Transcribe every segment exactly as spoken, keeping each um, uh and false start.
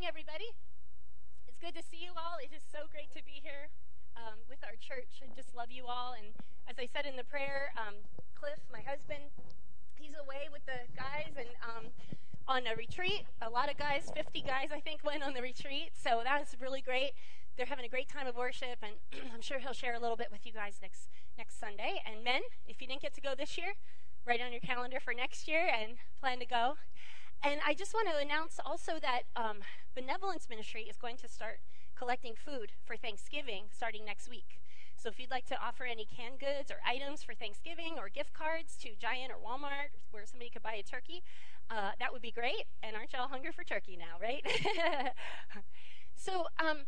morning, everybody. It's good to see you all. It is so great to be here um, with our church. I just love you all. And as I said in the prayer, um, Cliff, my husband, he's away with the guys and um, on a retreat. A lot of guys, fifty guys, I think, went on the retreat. So that was really great. They're having a great time of worship, and I'm sure he'll share a little bit with you guys next next Sunday. And men, if you didn't get to go this year, write on your calendar for next year and plan to go. And I just want to announce also that um, Benevolence Ministry is going to start collecting food for Thanksgiving starting next week. So if you'd like to offer any canned goods or items for Thanksgiving or gift cards to Giant or Walmart where somebody could buy a turkey, uh, that would be great. And aren't y'all hungry for turkey now, right? so um,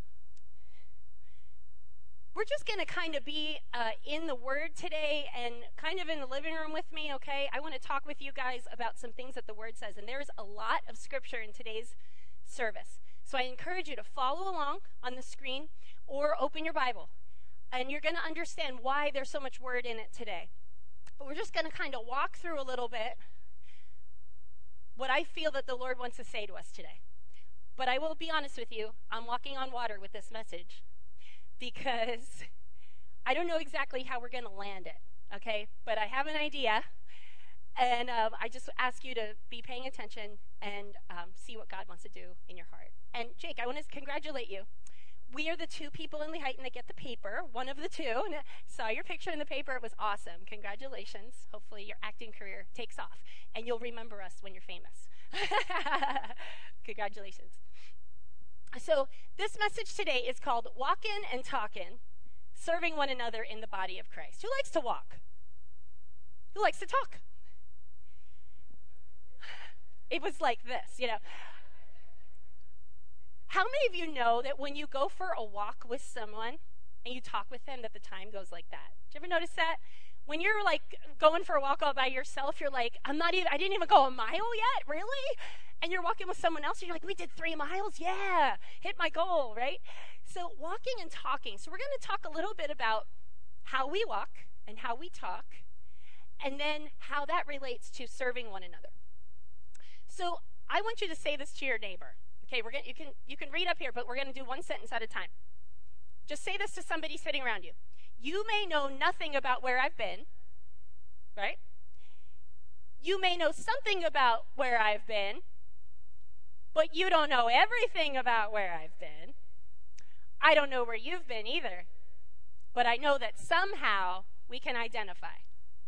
we're just going to kind of be uh, in the Word today and kind of in the living room with me, okay? I want to talk with you guys about some things that the Word says. And there's a lot of Scripture in today's service. So I encourage you to follow along on the screen or open your Bible. And you're going to understand why there's so much Word in it today. But we're just going to kind of walk through a little bit what I feel that the Lord wants to say to us today. But I will be honest with you, I'm walking on water with this message, because I don't know exactly how we're going to land it, okay? But I have an idea, and um, I just ask you to be paying attention and um, see what God wants to do in your heart. And Jake, I want to congratulate you. We are the two people in Lehighton that get the paper, one of the two. And I saw your picture in the paper. It was awesome. Congratulations. Hopefully your acting career takes off, and you'll remember us when you're famous. Congratulations. So this message today is called Walkin' and Talkin', Serving One Another in the Body of Christ. Who likes to walk? Who likes to talk? It was like this, you know. How many of you know that when you go for a walk with someone and you talk with them, that the time goes like that? Did you ever notice that? When you're like going for a walk all by yourself, you're like, I'm not even, I didn't even go a mile yet, really? And you're walking with someone else, and you're like, we did three miles? Yeah, hit my goal, right? So walking and talking. So we're going to talk a little bit about how we walk and how we talk, and then how that relates to serving one another. So I want you to say this to your neighbor. Okay, we're gonna, you can you can read up here, but we're going to do one sentence at a time. Just say this to somebody sitting around you. You may know nothing about where I've been, right? You may know something about where I've been, but you don't know everything about where I've been. I don't know where you've been either, but I know that somehow we can identify.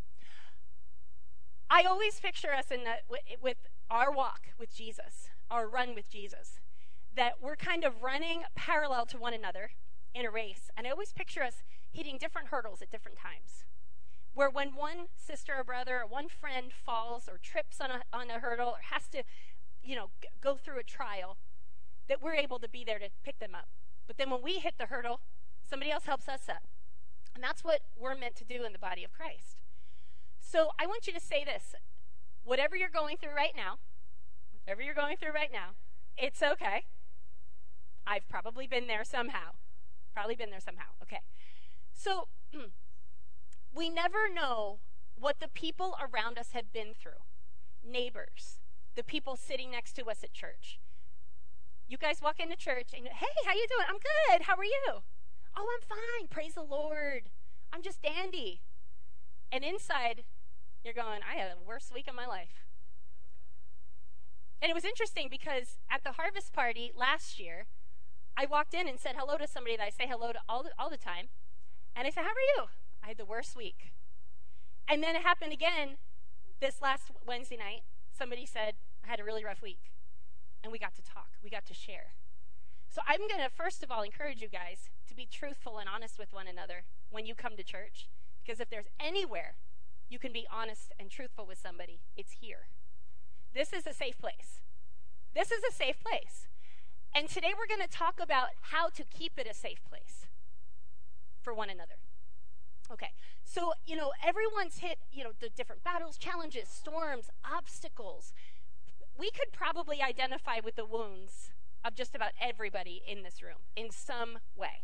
I always picture us in the, with our walk with Jesus, our run with Jesus, that we're kind of running parallel to one another in a race. And I always picture us hitting different hurdles at different times, where when one sister or brother or one friend falls or trips on a, on a hurdle or has to, you know, g- go through a trial, that we're able to be there to pick them up. But then when we hit the hurdle, somebody else helps us up. And that's what we're meant to do in the body of Christ. So I want you to say this. Whatever you're going through right now, whatever you're going through right now, it's okay. I've probably been there somehow. Probably been there somehow. Okay. So we never know what the people around us have been through. Neighbors, the people sitting next to us at church. You guys walk into church and, hey, how you doing? I'm good. How are you? Oh, I'm fine. Praise the Lord. I'm just dandy. And inside, you're going, I had the worst week of my life. And it was interesting because at the harvest party last year, I walked in and said hello to somebody that I say hello to all the, all the time. And I said, how are you? I had the worst week. And then it happened again this last Wednesday night. Somebody said, I had a really rough week. And we got to talk. We got to share. So I'm going to, first of all, encourage you guys to be truthful and honest with one another when you come to church. Because if there's anywhere you can be honest and truthful with somebody, it's here. This is a safe place. This is a safe place. And today we're going to talk about how to keep it a safe place for one another. Okay, so, you know, everyone's hit, you know, the different battles, challenges, storms, obstacles. We could probably identify with the wounds of just about everybody in this room in some way.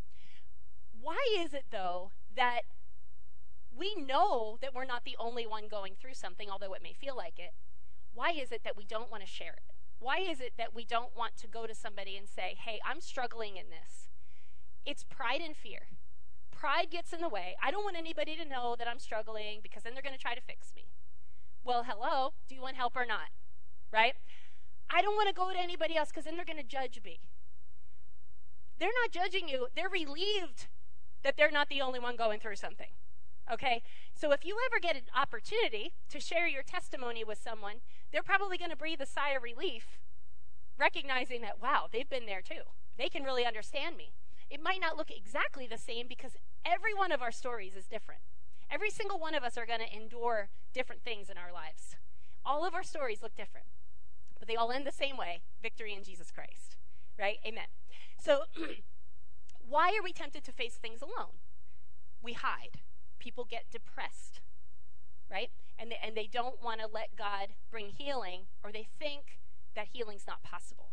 Why is it, though, that we know that we're not the only one going through something, although it may feel like it? Why is it that we don't want to share it? Why is it that we don't want to go to somebody and say, hey, I'm struggling in this? It's pride and fear. Pride gets in the way. I don't want anybody to know that I'm struggling because then they're going to try to fix me. Well, hello, do you want help or not? Right? I don't want to go to anybody else because then they're going to judge me. They're not judging you. They're relieved that they're not the only one going through something. Okay? So if you ever get an opportunity to share your testimony with someone, they're probably going to breathe a sigh of relief, recognizing that, wow, they've been there too. They can really understand me. It might not look exactly the same because every one of our stories is different. Every single one of us are going to endure different things in our lives. All of our stories look different, but they all end the same way, victory in Jesus Christ, right? Amen. So why are we tempted to face things alone? We hide. People get depressed, right? And they, and they don't want to let God bring healing, or they think that healing's not possible.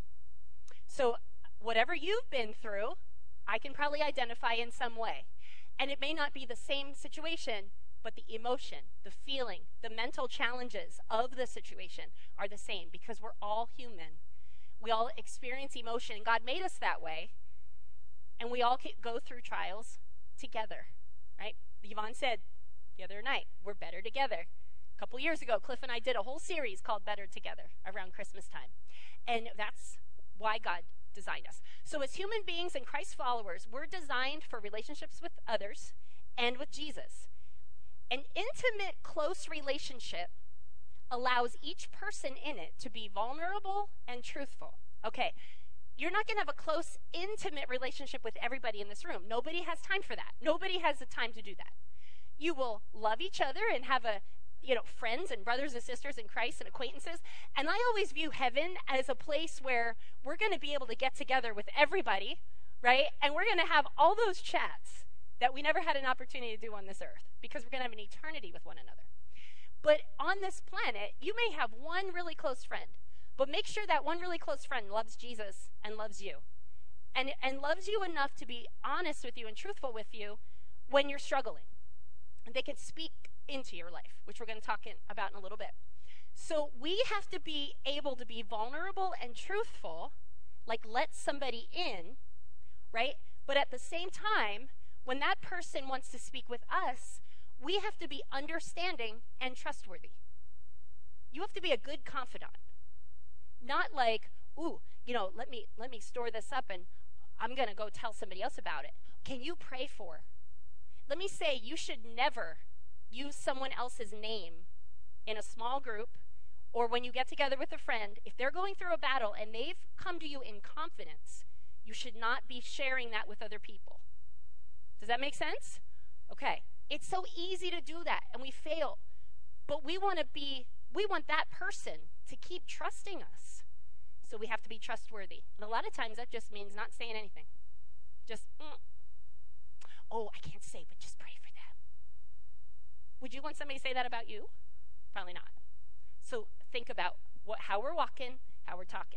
So whatever you've been through, I can probably identify in some way. And it may not be the same situation, but the emotion, the feeling, the mental challenges of the situation are the same because we're all human. We all experience emotion. God made us that way. And we all go through trials together, right? Yvonne said the other night, we're better together. A couple years ago, Cliff and I did a whole series called Better Together around Christmas time. And that's why God designed us. So as human beings and Christ followers, we're designed for relationships with others and with Jesus. An intimate, close relationship allows each person in it to be vulnerable and truthful. Okay, you're not going to have a close, intimate relationship with everybody in this room. Nobody has time for that. Nobody has the time to do that. You will love each other and have a, you know, friends and brothers and sisters in Christ and acquaintances. And I always view heaven as a place where we're going to be able to get together with everybody, right? And we're going to have all those chats that we never had an opportunity to do on this earth because we're going to have an eternity with one another. But on this planet, you may have one really close friend, but make sure that one really close friend loves Jesus and loves you and, and loves you enough to be honest with you and truthful with you when you're struggling. And they can speak into your life, which we're going to talk in, about in a little bit. So we have to be able to be vulnerable and truthful, like let somebody in, right? But at the same time, when that person wants to speak with us, we have to be understanding and trustworthy. You have to be a good confidant. Not like, ooh, you know, let me let me store this up and I'm going to go tell somebody else about it. Can you pray for? Let me say, you should never use someone else's name in a small group or when you get together with a friend. If they're going through a battle and they've come to you in confidence, you should not be sharing that with other people. Does that make sense? Okay. It's so easy to do that, and we fail. But we want to be, we want that person to keep trusting us. So we have to be trustworthy. And a lot of times that just means not saying anything. Just, mm. oh, I can't say, but just pray for them. Would you want somebody to say that about you? Probably not. So think about what, how we're walking, how we're talking.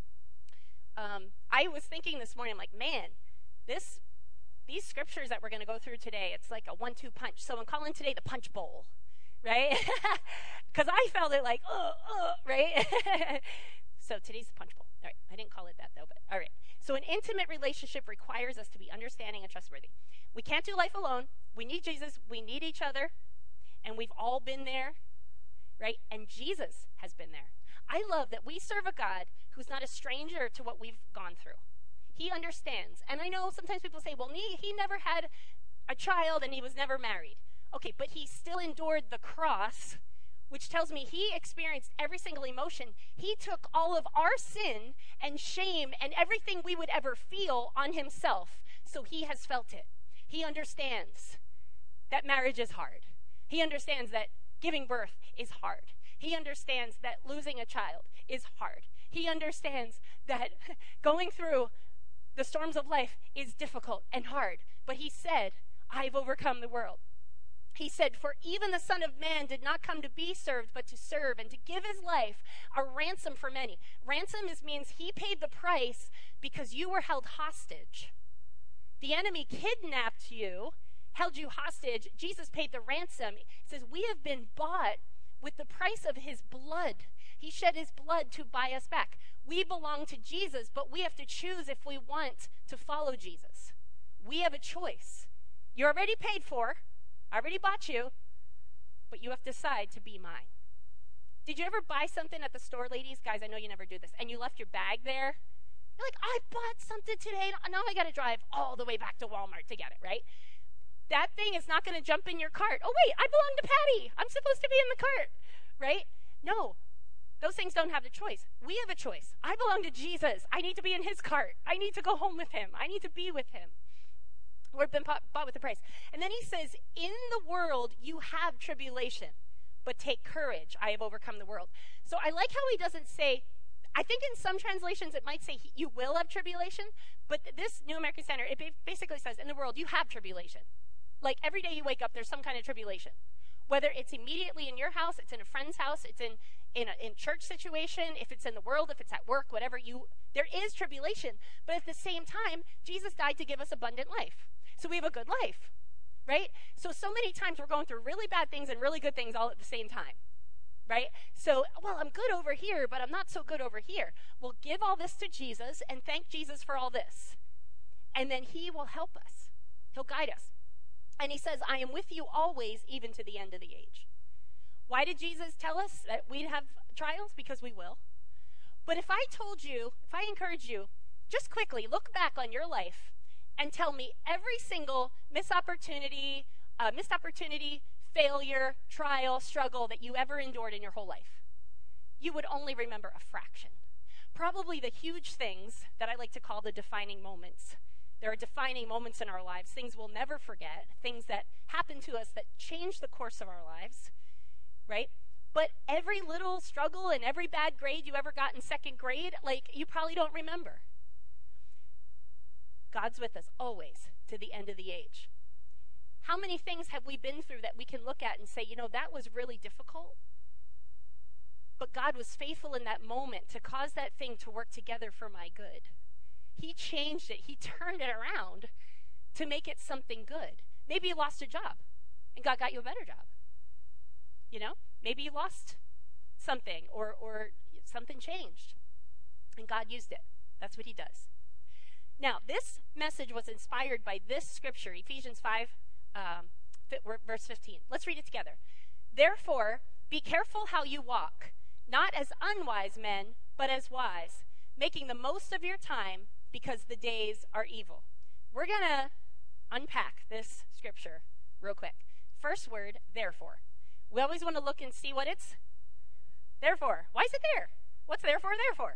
Um, I was thinking this morning, I'm like, man, this These scriptures that we're going to go through today, it's like a one two punch. So I'm calling today the punch bowl, right? Because I felt it like, oh, oh, right? So today's the punch bowl. All right. I didn't call it that, though, but all right. So an intimate relationship requires us to be understanding and trustworthy. We can't do life alone. We need Jesus. We need each other. And we've all been there, right? And Jesus has been there. I love that we serve a God who's not a stranger to what we've gone through. He understands. And I know sometimes people say, well, he, he never had a child and he was never married. Okay, but he still endured the cross, which tells me he experienced every single emotion. He took all of our sin and shame and everything we would ever feel on himself. So he has felt it. He understands that marriage is hard. He understands that giving birth is hard. He understands that losing a child is hard. He understands that going through the storms of life is difficult and hard. But he said, I've overcome the world. He said, for even the Son of Man did not come to be served, but to serve and to give his life a ransom for many. Ransom is, means he paid the price because you were held hostage. The enemy kidnapped you, held you hostage. Jesus paid the ransom. He says, we have been bought with the price of his blood. He shed his blood to buy us back. We belong to Jesus, but we have to choose if we want to follow Jesus. We have a choice. You're already paid for. I already bought you, but you have to decide to be mine. Did you ever buy something at the store, ladies? Guys, I know you never do this. And you left your bag there? You're like, I bought something today. Now I got to drive all the way back to Walmart to get it, right? That thing is not going to jump in your cart. Oh, wait, I belong to Patty. I'm supposed to be in the cart, right? No, those things don't have the choice. We have a choice. I belong to Jesus. I need to be in his cart. I need to go home with him. I need to be with him. We've been bought, bought with a price. And then he says, in the world you have tribulation, but take courage. I have overcome the world. So I like how he doesn't say, I think in some translations it might say he, you will have tribulation, but this New American Standard, it basically says in the world you have tribulation. Like every day you wake up, there's some kind of tribulation. Whether it's immediately in your house, it's in a friend's house, it's in in a in church situation, if it's in the world, if it's at work, whatever, you there is tribulation. But at the same time, Jesus died to give us abundant life. So we have a good life, right? So, so many times we're going through really bad things and really good things all at the same time, right? So, well, I'm good over here, but I'm not so good over here. Well, give all this to Jesus and thank Jesus for all this. And then he will help us. He'll guide us. And he says, I am with you always, even to the end of the age. Why did Jesus tell us that we'd have trials? Because we will. But if I told you, if I encourage you, just quickly look back on your life and tell me every single missed opportunity, uh, missed opportunity, failure, trial, struggle that you ever endured in your whole life, you would only remember a fraction. Probably the huge things that I like to call the defining moments. There are defining moments in our lives, things we'll never forget, things that happen to us that change the course of our lives, right? But every little struggle and every bad grade you ever got in second grade, like, you probably don't remember. God's with us always to the end of the age. How many things have we been through that we can look at and say, you know, that was really difficult, but God was faithful in that moment to cause that thing to work together for my good. He changed it. He turned it around to make it something good. Maybe you lost a job and God got you a better job. You know, maybe you lost something or, or something changed and God used it. That's what he does. Now, this message was inspired by this scripture, Ephesians five, um, verse fifteen. Let's read it together. Therefore, be careful how you walk, not as unwise men, but as wise, making the most of your time because the days are evil. We're going to unpack this scripture real quick. First word, therefore. We always want to look and see what it's therefore. Why is it there? What's therefore, therefore?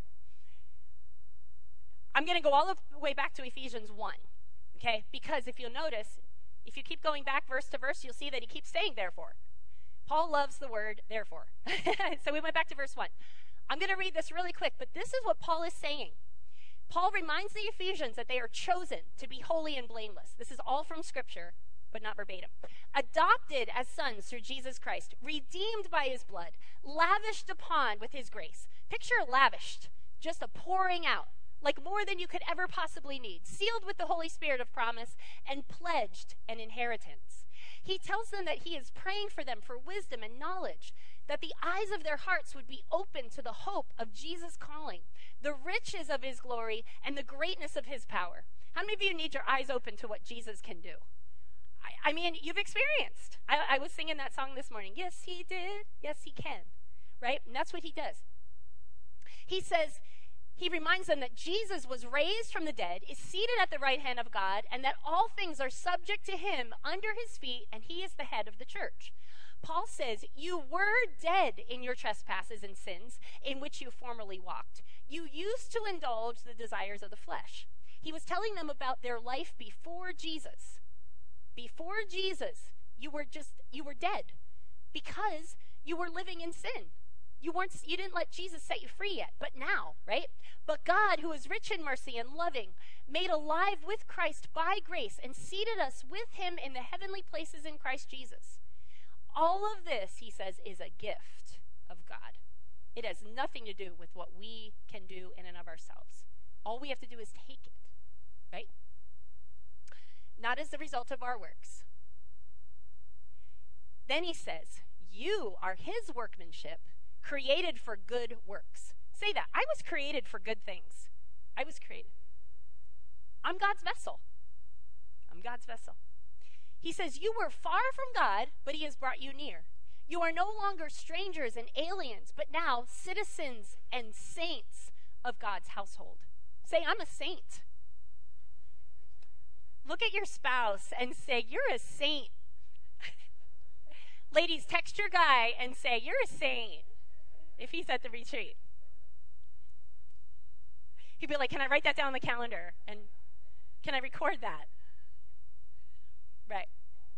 I'm going to go all the way back to Ephesians one, okay? Because if you'll notice, if you keep going back verse to verse, you'll see that he keeps saying therefore. Paul loves the word therefore. So we went back to verse one. I'm going to read this really quick, but this is what Paul is saying. Paul reminds the Ephesians that they are chosen to be holy and blameless. This is all from Scripture, but not verbatim. Adopted as sons through Jesus Christ, redeemed by his blood, lavished upon with his grace. Picture lavished, just a pouring out, like more than you could ever possibly need, sealed with the Holy Spirit of promise, and pledged an inheritance. He tells them that he is praying for them for wisdom and knowledge, that the eyes of their hearts would be open to the hope of Jesus' calling, the riches of his glory, and the greatness of his power. How many of you need your eyes open to what Jesus can do? I, I mean, you've experienced. I, I was singing that song this morning. Yes, he did. Yes, he can. Right? And that's what he does. He says, he reminds them that Jesus was raised from the dead, is seated at the right hand of God, and that all things are subject to him under his feet, and he is the head of the church. Paul says, you were dead in your trespasses and sins in which you formerly walked. You used to indulge the desires of the flesh. He was telling them about their life before Jesus. Before Jesus, you were just, you were dead because you were living in sin. You weren't, you didn't let Jesus set you free yet, but now, right? But God, who is rich in mercy and loving, made alive with Christ by grace and seated us with him in the heavenly places in Christ Jesus. All of this, he says, is a gift of God. It has nothing to do with what we can do in and of ourselves. All we have to do is take it, right? Not as the result of our works. Then he says, you are his workmanship, created for good works. Say that. I was created for good things. I was created. I'm God's vessel. I'm God's vessel. He says, you were far from God, but he has brought you near. You are no longer strangers and aliens, but now citizens and saints of God's household. Say, I'm a saint. Look at your spouse and say, you're a saint. Ladies, text your guy and say, you're a saint, if he's at the retreat. He'd be like, can I write that down on the calendar? And can I record that? Right.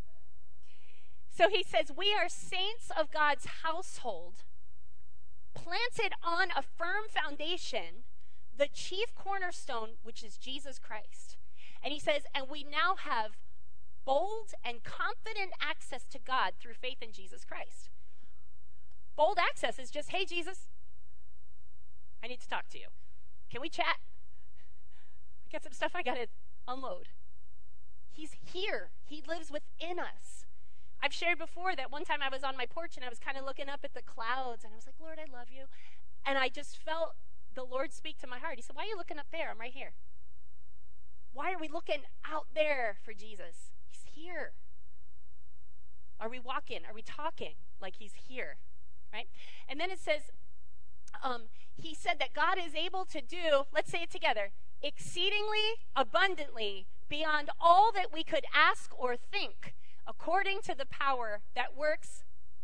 So he says, we are saints of God's household, planted on a firm foundation, the chief cornerstone, which is Jesus Christ. And he says, and we now have bold and confident access to God through faith in Jesus Christ. Bold access is just, hey, Jesus, I need to talk to you. Can we chat? I got some stuff I got to unload. He's here. He lives within us. I've shared before that one time I was on my porch and I was kind of looking up at the clouds and I was like, Lord, I love you. And I just felt the Lord speak to my heart. He said, why are you looking up there? I'm right here. Why are we looking out there for Jesus? He's here. Are we walking? Are we talking like he's here? Right? And then it says, um, he said that God is able to do, let's say it together, exceedingly abundantly beyond all that we could ask or think, according to the power that works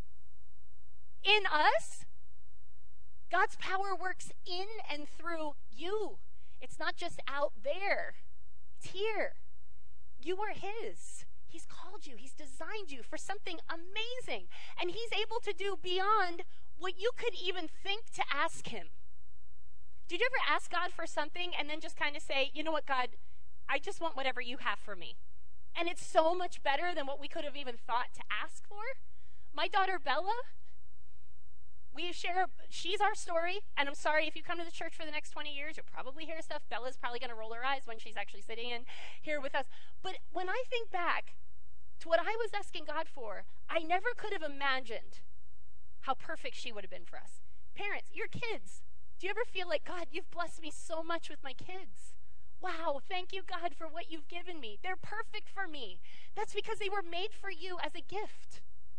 in us. God's power works in and through you. It's not just out there. It's here. You are his. He's called you. He's designed you for something amazing. And he's able to do beyond what you could even think to ask him. Did you ever ask God for something and then just kind of say, you know what, God, I just want whatever you have for me. And it's so much better than what we could have even thought to ask for. My daughter, Bella, we share, she's our story. And I'm sorry, if you come to the church for the next twenty years, you'll probably hear stuff. Bella's probably going to roll her eyes when she's actually sitting in here with us. But when I think back to what I was asking God for, I never could have imagined how perfect she would have been for us. Parents, your kids, do you ever feel like, God, you've blessed me so much with my kids? Wow, thank you, God, for what you've given me. They're perfect for me. That's because they were made for you as a gift.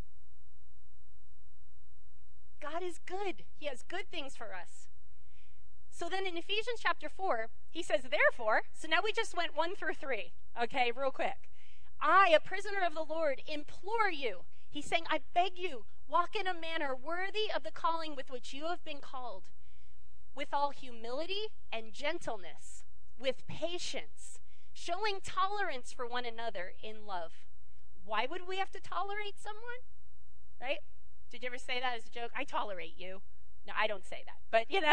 God is good. He has good things for us. So then in Ephesians chapter four, he says, therefore, so now we just went one through three, okay, real quick. I, a prisoner of the Lord, implore you. He's saying, I beg you, walk in a manner worthy of the calling with which you have been called, with all humility and gentleness, with patience, showing tolerance for one another in love. Why would we have to tolerate someone? Right? Did you ever say that as a joke? I tolerate you. No, I don't say that. But, you know,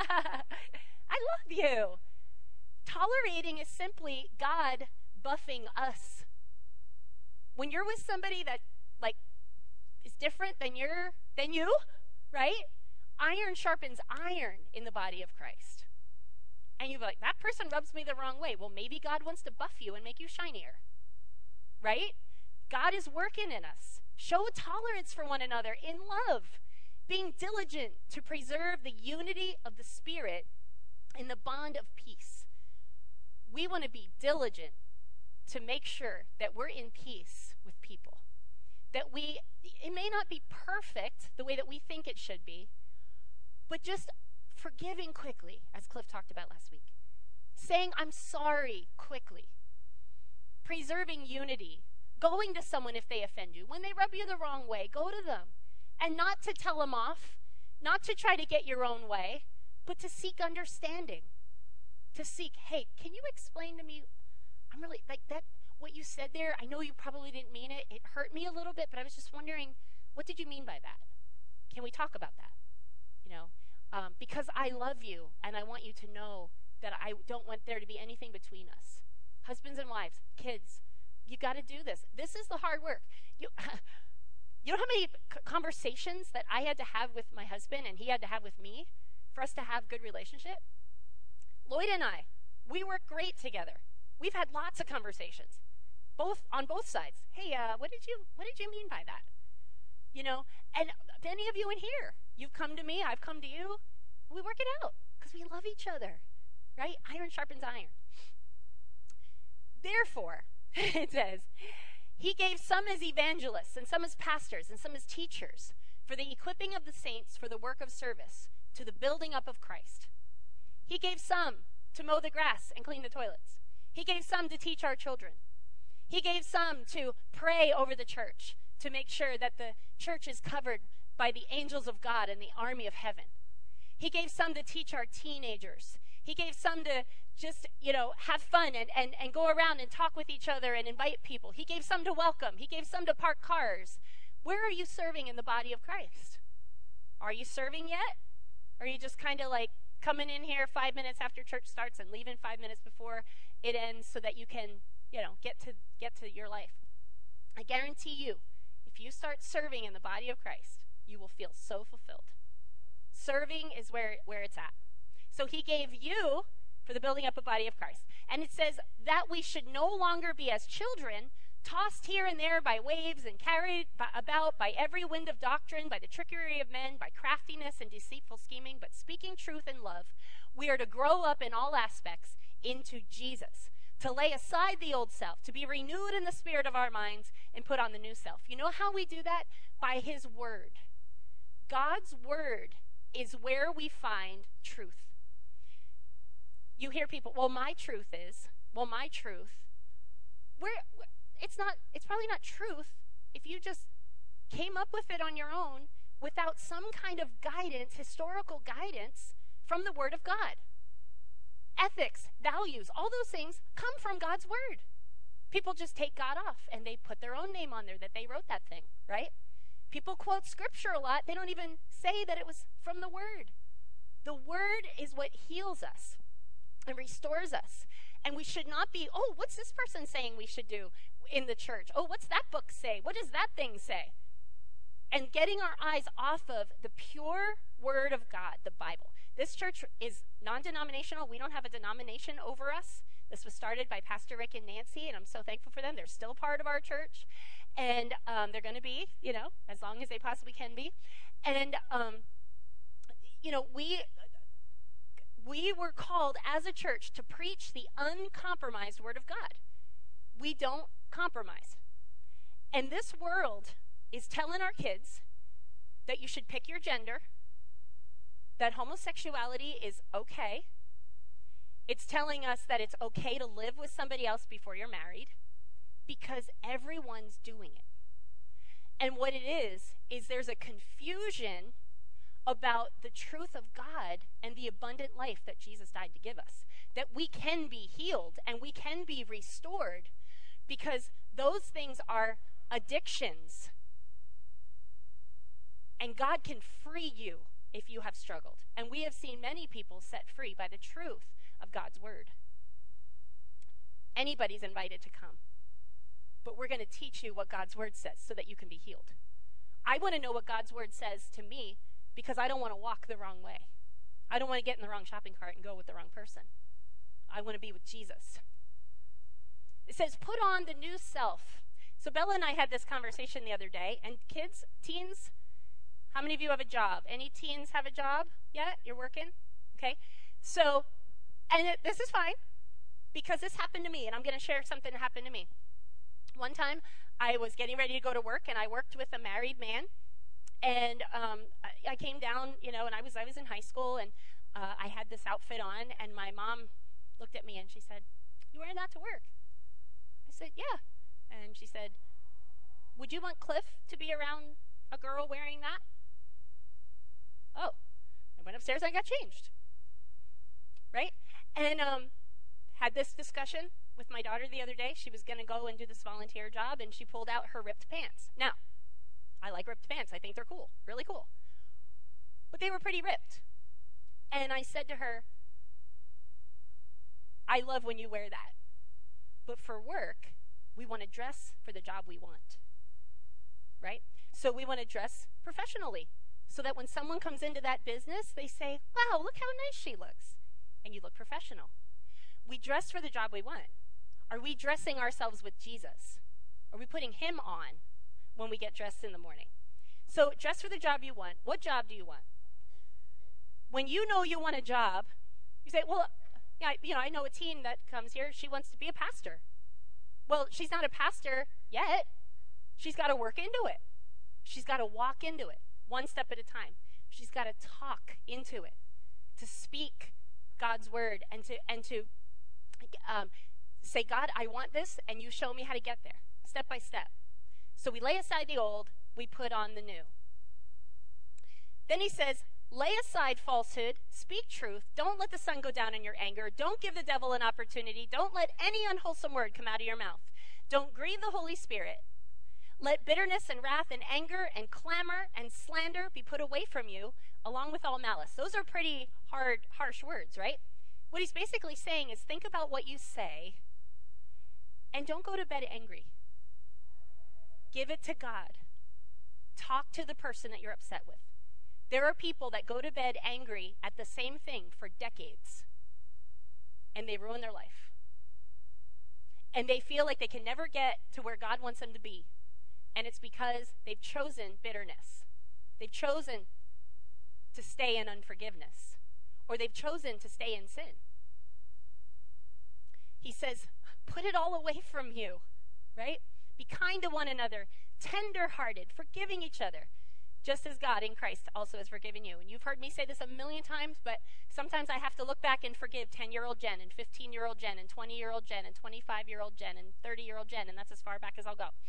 I love you. Tolerating is simply God buffing us. When you're with somebody that, like, is different than you're, than you, right? Iron sharpens iron in the body of Christ. And you're like, that person rubs me the wrong way. Well, maybe God wants to buff you and make you shinier. Right? God is working in us. Show tolerance for one another in love, being diligent to preserve the unity of the Spirit in the bond of peace. We want to be diligent to make sure that we're in peace with people. That we, it may not be perfect the way that we think it should be, but just forgiving quickly, as Cliff talked about last week. Saying, I'm sorry quickly. Preserving unity. Going to someone if they offend you. When they rub you the wrong way, go to them. And not to tell them off. Not to try to get your own way. But to seek understanding. To seek, hey, can you explain to me, I'm really, like that, what you said there, I know you probably didn't mean it. It hurt me a little bit, but I was just wondering, what did you mean by that? Can we talk about that? You know? Um, because I love you, and I want you to know that I don't want there to be anything between us. Husbands and wives, kids, you got to do this. This is the hard work. You, you know how many c- conversations that I had to have with my husband and he had to have with me for us to have good relationship? Lloyd and I, we work great together. We've had lots of conversations, both on both sides. Hey, uh, what did you what did you mean by that? You know, and many of you in here, You've come to me, I've come to you. We work it out because we love each other, right? Iron sharpens iron. Therefore, it says, he gave some as evangelists and some as pastors and some as teachers for the equipping of the saints for the work of service, to the building up of Christ. He gave some to mow the grass and clean the toilets. He gave some to teach our children. He gave some to pray over the church, to make sure that the church is covered by the angels of God and the army of heaven. He gave some to teach our teenagers. He gave some to just, you know, have fun and, and, and go around and talk with each other and invite people. He gave some to welcome. He gave some to park cars. Where are you serving in the body of Christ? Are you serving yet? Or are you just kind of like coming in here five minutes after church starts and leaving five minutes before it ends so that you can, you know, get to get to your life? I guarantee you, if you start serving in the body of Christ, you will feel so fulfilled. Serving is where, where it's at. So he gave you for the building up a body of Christ. And it says that we should no longer be as children, tossed here and there by waves and carried by, about by every wind of doctrine, by the trickery of men, by craftiness and deceitful scheming, but speaking truth in love, we are to grow up in all aspects into Jesus, to lay aside the old self, to be renewed in the spirit of our minds, and put on the new self. You know how we do that? By his word. God's word is where we find truth. You hear people, well, my truth is, well, my truth. Where, it's not, it's probably not truth if you just came up with it on your own without some kind of guidance, historical guidance from the Word of God. Ethics, values, all those things come from God's Word. People just take God off and they put their own name on there that they wrote that thing, right? People quote Scripture a lot. They don't even say that it was from the Word. The Word is what heals us and restores us. And we should not be, oh, what's this person saying we should do in the church? Oh, what's that book say? What does that thing say? And getting our eyes off of the pure Word of God, the Bible. This church is non-denominational. We don't have a denomination over us. This was started by Pastor Rick and Nancy, and I'm so thankful for them. They're still part of our church. And um, they're going to be, you know, as long as they possibly can be. And, um, you know, we... We were called as a church to preach the uncompromised Word of God. We don't compromise. And this world is telling our kids that you should pick your gender, that homosexuality is okay. It's telling us that it's okay to live with somebody else before you're married because everyone's doing it. And what it is, is there's a confusion about the truth of God and the abundant life that Jesus died to give us. That we can be healed and we can be restored because those things are addictions. And God can free you if you have struggled. And we have seen many people set free by the truth of God's word. Anybody's invited to come. But we're going to teach you what God's word says so that you can be healed. I want to know what God's word says to me because I don't want to walk the wrong way. I don't want to get in the wrong shopping cart and go with the wrong person. I want to be with Jesus. It says, put on the new self. So Bella and I had this conversation the other day, and kids, teens, how many of you have a job? Any teens have a job yet? You're working? Okay. So, and it, this is fine, because this happened to me, and I'm going to share something that happened to me. One time, I was getting ready to go to work, and I worked with a married man. And um, I, I came down, you know, and I was I was in high school, and uh, I had this outfit on, and my mom looked at me, and she said, "You wearing that to work?" I said, "Yeah." And she said, "Would you want Cliff to be around a girl wearing that?" Oh, I went upstairs and I got changed, right? And um, had this discussion with my daughter the other day. She was going to go and do this volunteer job, and she pulled out her ripped pants. Now, I like ripped pants. I think they're cool, really cool. But they were pretty ripped. And I said to her, I love when you wear that. But for work, we want to dress for the job we want, right? So we want to dress professionally so that when someone comes into that business, they say, wow, look how nice she looks. And you look professional. We dress for the job we want. Are we dressing ourselves with Jesus? Are we putting him on when we get dressed in the morning? So dress for the job you want. What job do you want? When you know you want a job, you say, well, yeah, you know, I know a teen that comes here. She wants to be a pastor. Well, she's not a pastor yet. She's got to work into it. She's got to walk into it one step at a time. She's got to talk into it, to speak God's word, and to and to um, say, God, I want this, and you show me how to get there, step by step. So we lay aside the old, we put on the new. Then he says, lay aside falsehood, speak truth, don't let the sun go down in your anger, don't give the devil an opportunity, don't let any unwholesome word come out of your mouth, don't grieve the Holy Spirit. Let bitterness and wrath and anger and clamor and slander be put away from you, along with all malice. Those are pretty hard, harsh words, right? What he's basically saying is think about what you say and don't go to bed angry. Give it to God. Talk to the person that you're upset with. There are people that go to bed angry at the same thing for decades, and they ruin their life. And they feel like they can never get to where God wants them to be. And it's because they've chosen bitterness. They've chosen to stay in unforgiveness. Or they've chosen to stay in sin. He says, put it all away from you, right? Be kind to one another, tender-hearted, forgiving each other, just as God in Christ also has forgiven you. And you've heard me say this a million times, but sometimes I have to look back and forgive ten-year-old Jen and fifteen-year-old Jen and twenty-year-old Jen and twenty-five-year-old Jen and thirty-year-old Jen, and that's as far back as I'll go.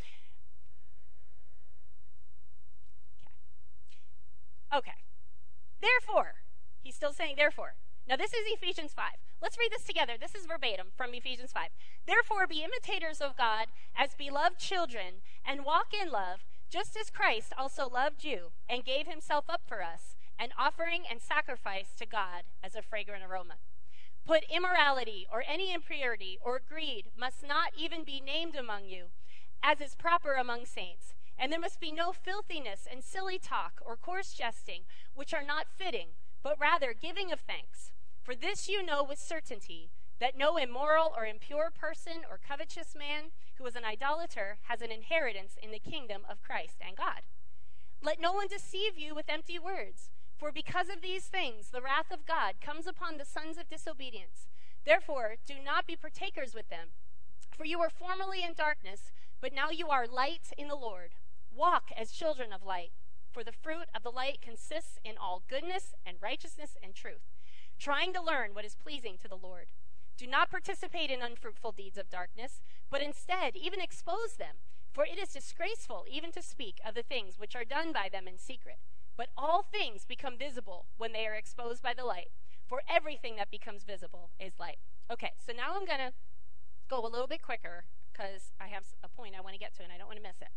Okay. Therefore, he's still saying therefore. Now this is Ephesians five. Let's read this together. This is verbatim from Ephesians five. Therefore, be imitators of God as beloved children and walk in love, just as Christ also loved you and gave himself up for us, an offering and sacrifice to God as a fragrant aroma. Put immorality or any impurity or greed must not even be named among you, as is proper among saints. And there must be no filthiness and silly talk or coarse jesting, which are not fitting, but rather giving of thanks. For this you know with certainty, that no immoral or impure person or covetous man who is an idolater has an inheritance in the kingdom of Christ and God. Let no one deceive you with empty words, for because of these things the wrath of God comes upon the sons of disobedience. Therefore, do not be partakers with them. For you were formerly in darkness, but now you are light in the Lord. Walk as children of light, for the fruit of the light consists in all goodness and righteousness and truth, trying to learn what is pleasing to the Lord. Do not participate in unfruitful deeds of darkness, but instead even expose them, for it is disgraceful even to speak of the things which are done by them in secret. But all things become visible when they are exposed by the light, for everything that becomes visible is light. Okay, so now I'm going to go a little bit quicker because I have a point I want to get to and I don't want to miss it.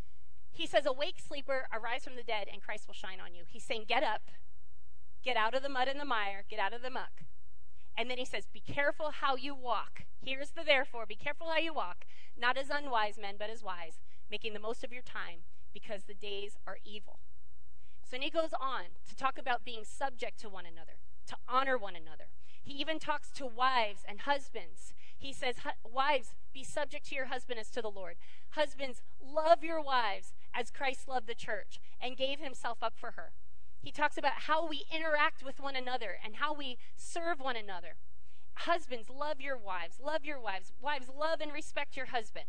He says, awake, sleeper, arise from the dead, and Christ will shine on you. He's saying, get up, get out of the mud and the mire, get out of the muck. And then he says, be careful how you walk. Here's the therefore, be careful how you walk, not as unwise men, but as wise, making the most of your time, because the days are evil. So then he goes on to talk about being subject to one another, to honor one another. He even talks to wives and husbands. He says, wives, be subject to your husband as to the Lord. Husbands, love your wives as Christ loved the church and gave himself up for her. He talks about how we interact with one another and how we serve one another. Husbands, love your wives. Love your wives. Wives, love and respect your husband.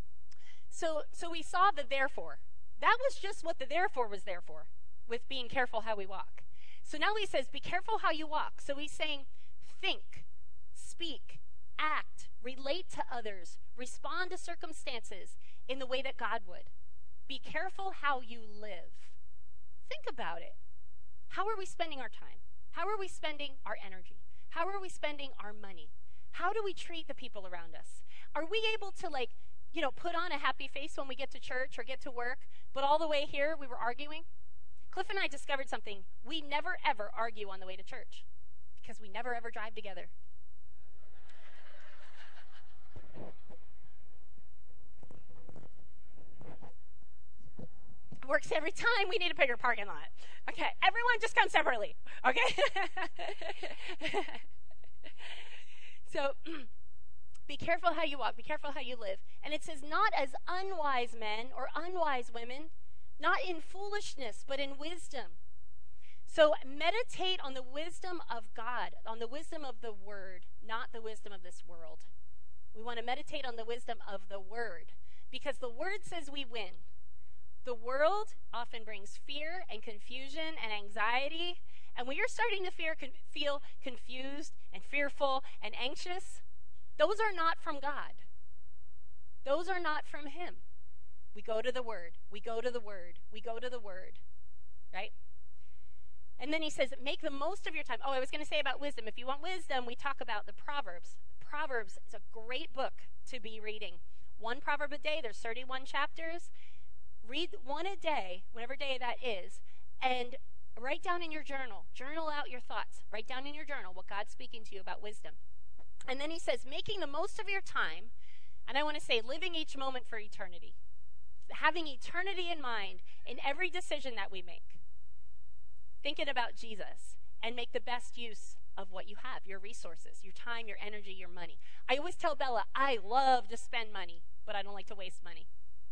So, so we saw the therefore. That was just what the therefore was there for, with being careful how we walk. So now he says, be careful how you walk. So he's saying, think, speak, act, relate to others, respond to circumstances in the way that God would. Be careful how you live. Think about it. How are we spending our time? How are we spending our energy? How are we spending our money? How do we treat the people around us? Are we able to, like, you know, put on a happy face when we get to church or get to work, but all the way here we were arguing? Cliff and I discovered something. We never, ever argue on the way to church because we never, ever drive together. Works every time. We need a bigger parking lot. Okay, everyone just come separately. Okay? So, be careful how you walk. Be careful how you live. And it says, not as unwise men or unwise women, not in foolishness, but in wisdom. So meditate on the wisdom of God, on the wisdom of the word, not the wisdom of this world. We want to meditate on the wisdom of the word, because the word says we win. The world often brings fear and confusion and anxiety, and when you're starting to fear, con- feel confused and fearful and anxious, those are not from God. Those are not from him. We go to the word. We go to the word. We go to the word. Right? And then he says, make the most of your time. Oh, I was going to say about wisdom. If you want wisdom, we talk about the Proverbs. Proverbs is a great book to be reading. One proverb a day. There's thirty-one chapters. Read one a day, whatever day that is, and write down in your journal. Journal out your thoughts. Write down in your journal what God's speaking to you about wisdom. And then he says, making the most of your time, and I want to say living each moment for eternity. Having eternity in mind in every decision that we make. Thinking about Jesus, and make the best use of what you have, your resources, your time, your energy, your money. I always tell Bella, I love to spend money, but I don't like to waste money.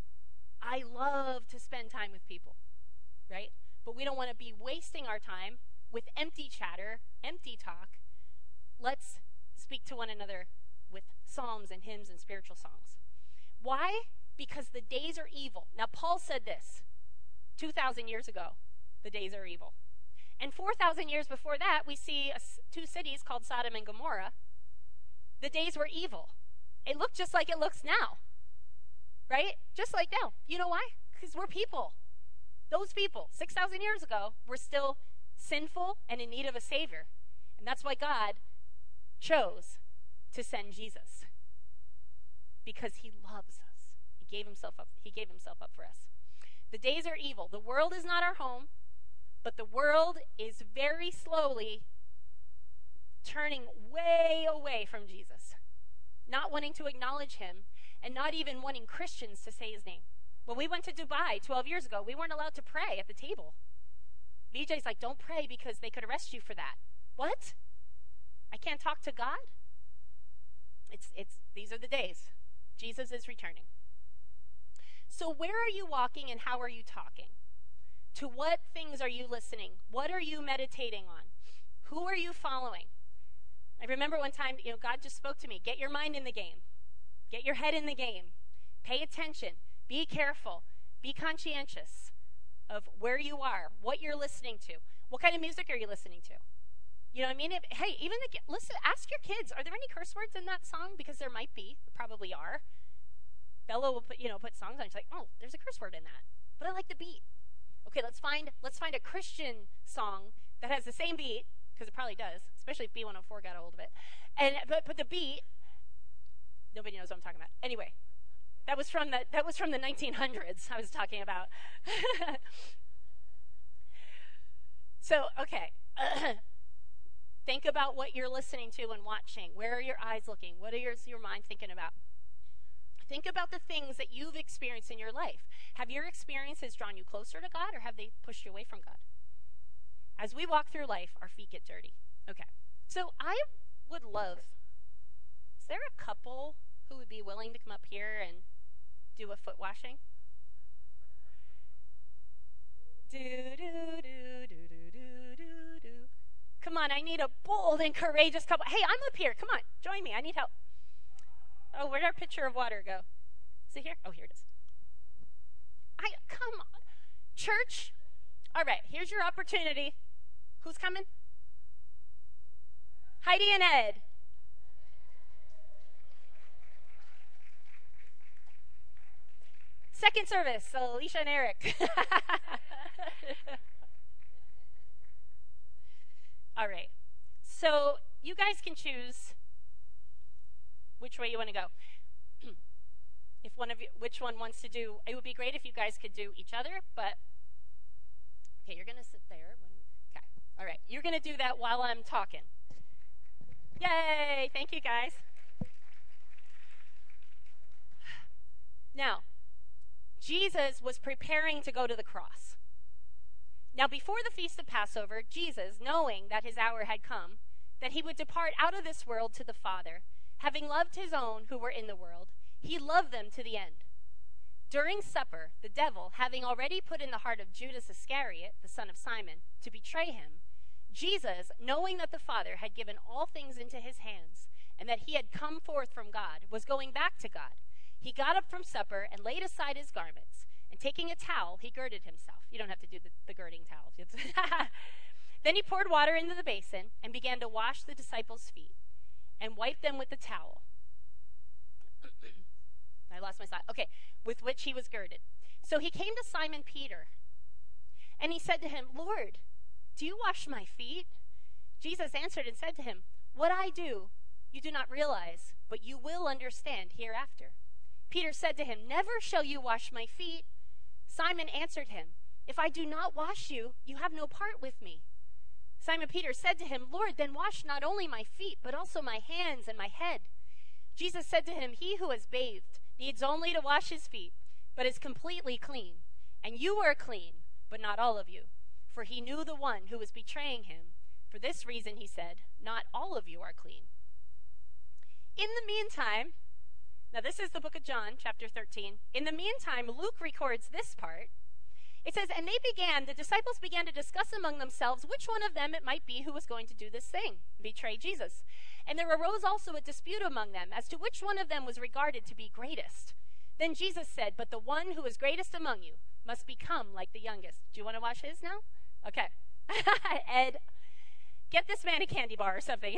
I love to spend time with people, right? But we don't want to be wasting our time with empty chatter, empty talk. Let's speak to one another with psalms and hymns and spiritual songs. Why? Because the days are evil. Now, Paul said this two thousand years ago, the days are evil. And four thousand years before that, we see a, two cities called Sodom and Gomorrah. The days were evil. It looked just like it looks now. Right? Just like now. You know why? Because we're people. Those people, six thousand years ago, were still sinful and in need of a Savior. And that's why God chose to send Jesus. Because he loves us. He gave himself up. He gave himself up for us. The days are evil. The world is not our home, but the world is very slowly turning way away from Jesus. Not wanting to acknowledge him, and not even wanting Christians to say his name. When we went to Dubai twelve years ago, we weren't allowed to pray at the table. V J's like, don't pray because they could arrest you for that. What? I can't talk to God? It's it's these are the days. Jesus is returning. So where are you walking and how are you talking? To what things are you listening? What are you meditating on? Who are you following? I remember one time, you know, God just spoke to me. Get your mind in the game. Get your head in the game. Pay attention. Be careful. Be conscientious of where you are, what you're listening to. What kind of music are you listening to? You know what I mean? If, hey, even the listen. Ask your kids. Are there any curse words in that song? Because there might be. There probably are. Bella will put you know put songs on. She's like, oh, there's a curse word in that, but I like the beat. Okay, let's find let's find a Christian song that has the same beat, because it probably does, especially if B one oh four got a hold of it. And but but the beat. Nobody knows what I'm talking about. Anyway, that was from the that was from the nineteen hundreds. I was talking about. So okay, think about what you're listening to and watching. Where are your eyes looking? What is your mind thinking about? Think about the things that you've experienced in your life. Have your experiences drawn you closer to God, or have they pushed you away from God? As we walk through life, our feet get dirty. Okay, so I would love. Is there a couple who would be willing to come up here and do a foot washing? Do, do, do, do, do, do, do, do. Come on, I need a bold and courageous couple. Hey, I'm up here. Come on, join me. I need help. Oh, where'd our pitcher of water go? Is it here? Oh, here it is. I come on. Church. All right, here's your opportunity. Who's coming? Heidi and Ed. Second service, Alicia and Eric. All right. So you guys can choose which way you want to go. If one of you, which one wants to do, it would be great if you guys could do each other, but, okay, you're going to sit there. Okay, all right. You're going to do that while I'm talking. Yay, thank you guys. Now, Jesus was preparing to go to the cross. Now, before the Feast of Passover, Jesus, knowing that his hour had come, that he would depart out of this world to the Father, having loved his own who were in the world, he loved them to the end. During supper, the devil, having already put in the heart of Judas Iscariot, the son of Simon, to betray him, Jesus, knowing that the Father had given all things into his hands, and that he had come forth from God, was going back to God. He got up from supper and laid aside his garments, and taking a towel, he girded himself. You don't have to do the, the girding towels. Then he poured water into the basin and began to wash the disciples' feet and wipe them with the towel. I lost my slide. Okay, with which he was girded. So he came to Simon Peter, and he said to him, Lord, do you wash my feet? Jesus answered and said to him, what I do, you do not realize, but you will understand hereafter. Peter said to him, never shall you wash my feet. Simon answered him, if I do not wash you, you have no part with me. Simon Peter said to him, Lord, then wash not only my feet, but also my hands and my head. Jesus said to him, he who has bathed needs only to wash his feet, but is completely clean. And you are clean, but not all of you. For he knew the one who was betraying him. For this reason, he said, not all of you are clean. In the meantime, now this is the book of John, chapter thirteen. In the meantime, Luke records this part. It says, and they began, the disciples began to discuss among themselves which one of them it might be who was going to do this thing, betray Jesus. And there arose also a dispute among them as to which one of them was regarded to be greatest. Then Jesus said, but the one who is greatest among you must become like the youngest. Do you want to watch his now? Okay. Ed, get this man a candy bar or something.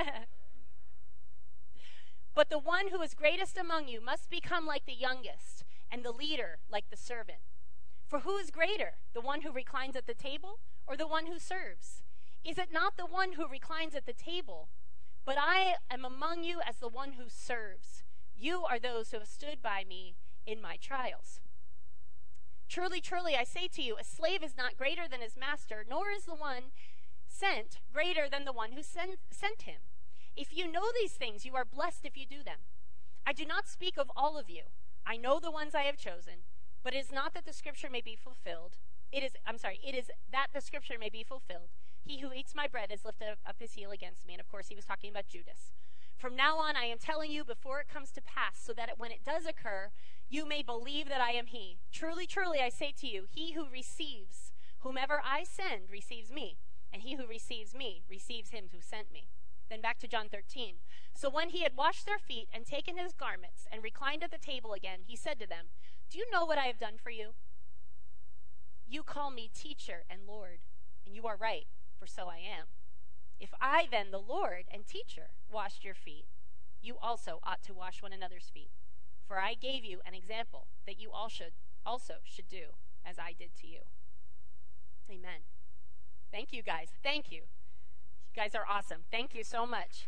But the one who is greatest among you must become like the youngest, and the leader like the servant. For who is greater, the one who reclines at the table or the one who serves? Is it not the one who reclines at the table? But I am among you as the one who serves. You are those who have stood by me in my trials. Truly, truly, I say to you, a slave is not greater than his master, nor is the one sent greater than the one who sent, sent him. If you know these things, you are blessed if you do them. I do not speak of all of you. I know the ones I have chosen. But it is not that the scripture may be fulfilled. It is, I'm sorry, it is that the scripture may be fulfilled. He who eats my bread has lifted up his heel against me. And of course, he was talking about Judas. From now on, I am telling you before it comes to pass, so that it, when it does occur, you may believe that I am he. Truly, truly, I say to you, he who receives whomever I send receives me. And he who receives me receives him who sent me. Then back to John thirteen. So when he had washed their feet and taken his garments and reclined at the table again, he said to them, do you know what I have done for you? You call me teacher and Lord, and you are right, for so I am. If I then, the Lord and teacher, washed your feet, you also ought to wash one another's feet. For I gave you an example that you all should also should do as I did to you. Amen. Thank you, guys. Thank you. You guys are awesome. Thank you so much.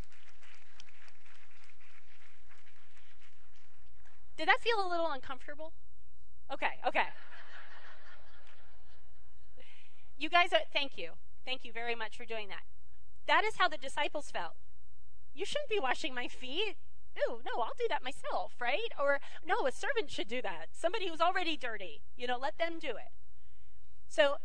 Did that feel a little uncomfortable? Okay, okay. You guys, are, thank you. Thank you very much for doing that. That is how the disciples felt. You shouldn't be washing my feet. Ooh, no, I'll do that myself, right? Or, no, a servant should do that. Somebody who's already dirty. You know, let them do it. So,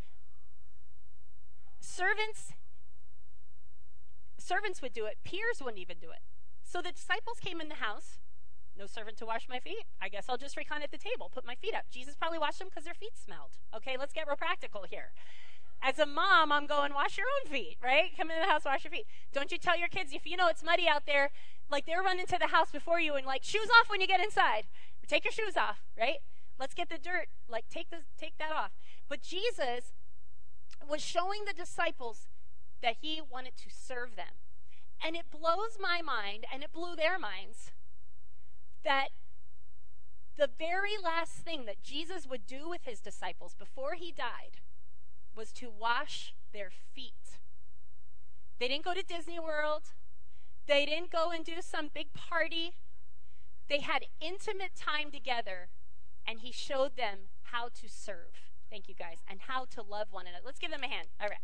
servants, servants would do it. Peers wouldn't even do it. So the disciples came in the house. No servant to wash my feet. I guess I'll just recline at the table, put my feet up. Jesus probably washed them because their feet smelled. Okay, let's get real practical here. As a mom, I'm going, wash your own feet, right? Come into the house, wash your feet. Don't you tell your kids, if you know it's muddy out there, like they're running to the house before you and like, shoes off when you get inside. Take your shoes off, right? Let's get the dirt, like take the, take that off. But Jesus was showing the disciples that he wanted to serve them. And it blows my mind, and it blew their minds, that the very last thing that Jesus would do with his disciples before he died was to wash their feet. They didn't go to Disney World. They didn't go and do some big party. They had intimate time together, and he showed them how to serve. Thank you, guys. And how to love one another. Let's give them a hand. All right.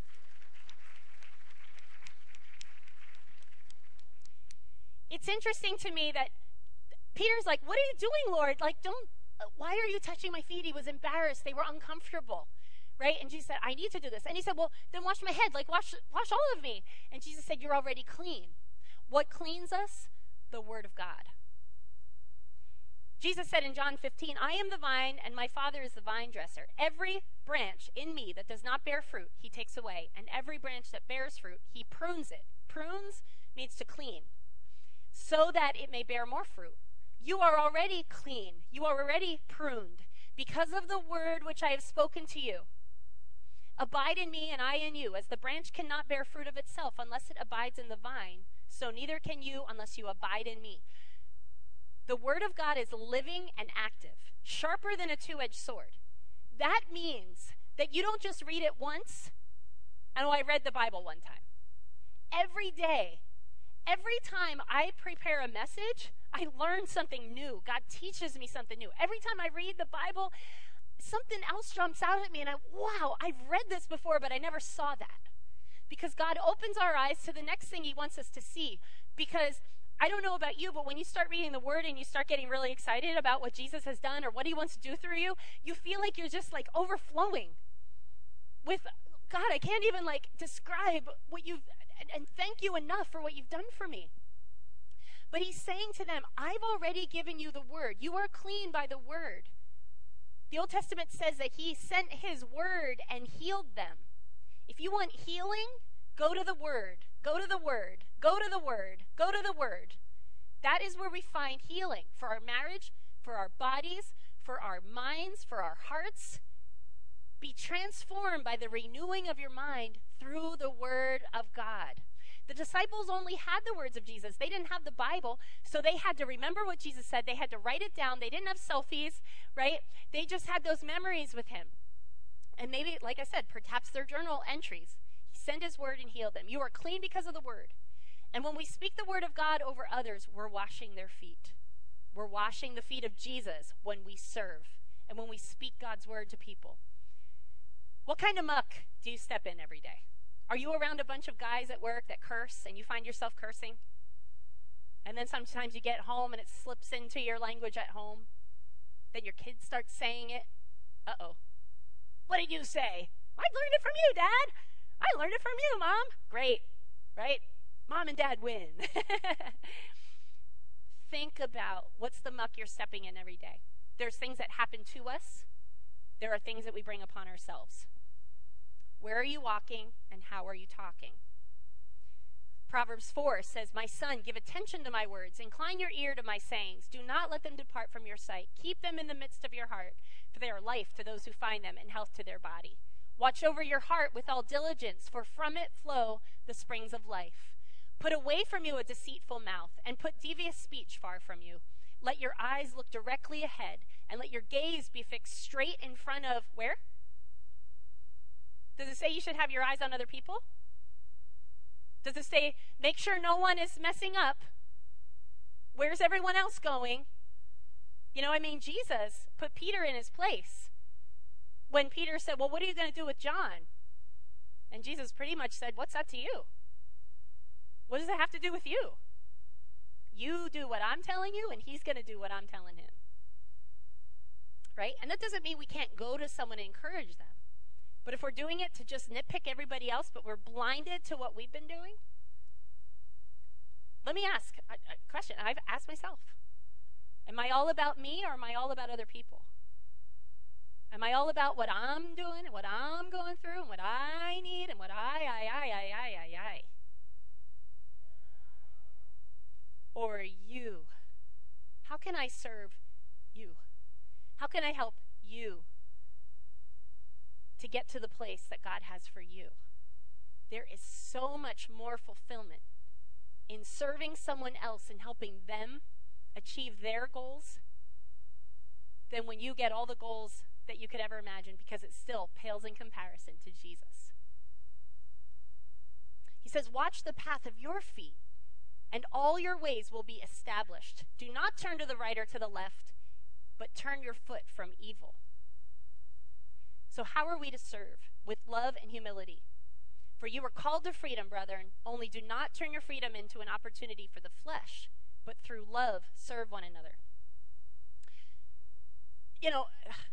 It's interesting to me that Peter's like, what are you doing, Lord? Like, don't, why are you touching my feet? He was embarrassed. They were uncomfortable, right? And Jesus said, I need to do this. And he said, well, then wash my head. Like, wash, wash all of me. And Jesus said, you're already clean. What cleans us? The Word of God. Jesus said in John fifteen, I am the vine and my Father is the vine dresser. Every branch in me that does not bear fruit, he takes away. And every branch that bears fruit, he prunes it. Prunes means to clean, so that it may bear more fruit. You are already clean. You are already pruned because of the word which I have spoken to you. Abide in me and I in you. As the branch cannot bear fruit of itself unless it abides in the vine, so neither can you unless you abide in me. The word of God is living and active, sharper than a two-edged sword. That means that you don't just read it once, and oh, I read the Bible one time. Every day, every time I prepare a message, I learn something new. God teaches me something new. Every time I read the Bible, something else jumps out at me, and I, wow, I've read this before, but I never saw that. Because God opens our eyes to the next thing he wants us to see. Because I don't know about you, but when you start reading the word and you start getting really excited about what Jesus has done or what he wants to do through you, you feel like you're just like overflowing with, God, I can't even like describe what you've, and, and thank you enough for what you've done for me. But he's saying to them, I've already given you the word. You are clean by the word. The Old Testament says that he sent his word and healed them. If you want healing, go to the word. Go to the word. Go to the word. Go to the word. That is where we find healing for our marriage, for our bodies, for our minds, for our hearts. Be transformed by the renewing of your mind through the word of God. The disciples only had the words of Jesus. They didn't have the Bible, so they had to remember what Jesus said. They had to write it down. They didn't have selfies, right? They just had those memories with him. And maybe, like I said, perhaps their journal entries. He sent his word and healed them. You are clean because of the word. And when we speak the word of God over others, we're washing their feet. We're washing the feet of Jesus when we serve and when we speak God's word to people. What kind of muck do you step in every day? Are you around a bunch of guys at work that curse and you find yourself cursing? And then sometimes you get home and it slips into your language at home. Then your kids start saying it. Uh-oh. What did you say? I learned it from you, Dad. I learned it from you, Mom. Great, right? Mom and Dad win. Think about what's the muck you're stepping in every day. There's things that happen to us. There are things that we bring upon ourselves. Where are you walking and how are you talking? Proverbs four says, my son, give attention to my words. Incline your ear to my sayings. Do not let them depart from your sight. Keep them in the midst of your heart, for they are life to those who find them and health to their body. Watch over your heart with all diligence, for from it flow the springs of life. Put away from you a deceitful mouth, and put devious speech far from you. Let your eyes look directly ahead, and let your gaze be fixed straight in front of, where? Does it say you should have your eyes on other people? Does it say, make sure no one is messing up? Where's everyone else going? You know, I mean, Jesus put Peter in his place. When Peter said, well, what are you going to do with John? And Jesus pretty much said, what's that to you? What does it have to do with you? You do what I'm telling you, and he's going to do what I'm telling him. Right? And that doesn't mean we can't go to someone and encourage them. But if we're doing it to just nitpick everybody else, but we're blinded to what we've been doing, let me ask a, a question I've asked myself. Am I all about me, or am I all about other people? Am I all about what I'm doing and what I'm going through and what I need and what I, I, I, I, I, I, I? Or you? How can I serve you? How can I help you to get to the place that God has for you? There is so much more fulfillment in serving someone else and helping them achieve their goals than when you get all the goals that you could ever imagine, because it still pales in comparison to Jesus. He says, watch the path of your feet, and all your ways will be established. Do not turn to the right or to the left, but turn your foot from evil. So how are we to serve? With love and humility. For you are called to freedom, brethren. Only do not turn your freedom into an opportunity for the flesh, but through love serve one another. You know,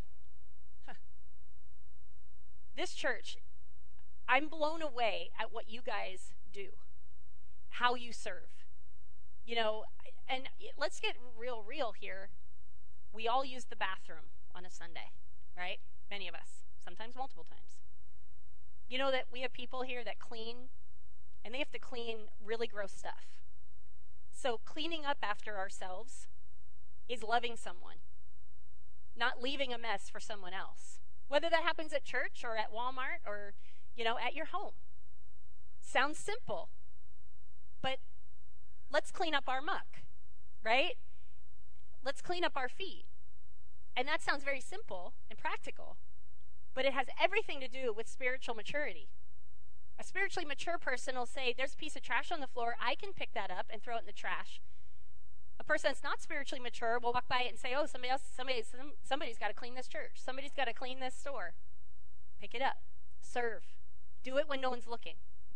this church, I'm blown away at what you guys do, how you serve. You know, and let's get real, real here. We all use the bathroom on a Sunday, right? Many of us, sometimes multiple times. You know that we have people here that clean, and they have to clean really gross stuff. So cleaning up after ourselves is loving someone, not leaving a mess for someone else. Whether that happens at church or at Walmart or, you know, at your home. Sounds simple, but let's clean up our muck, right? Let's clean up our feet. And that sounds very simple and practical, but it has everything to do with spiritual maturity. A spiritually mature person will say, there's a piece of trash on the floor, I can pick that up and throw it in the trash. A person that's not spiritually mature will walk by it and say, oh, somebody else, somebody, some, somebody's got to clean this church. Somebody's got to clean this store. Pick it up. Serve. Do it when no one's looking.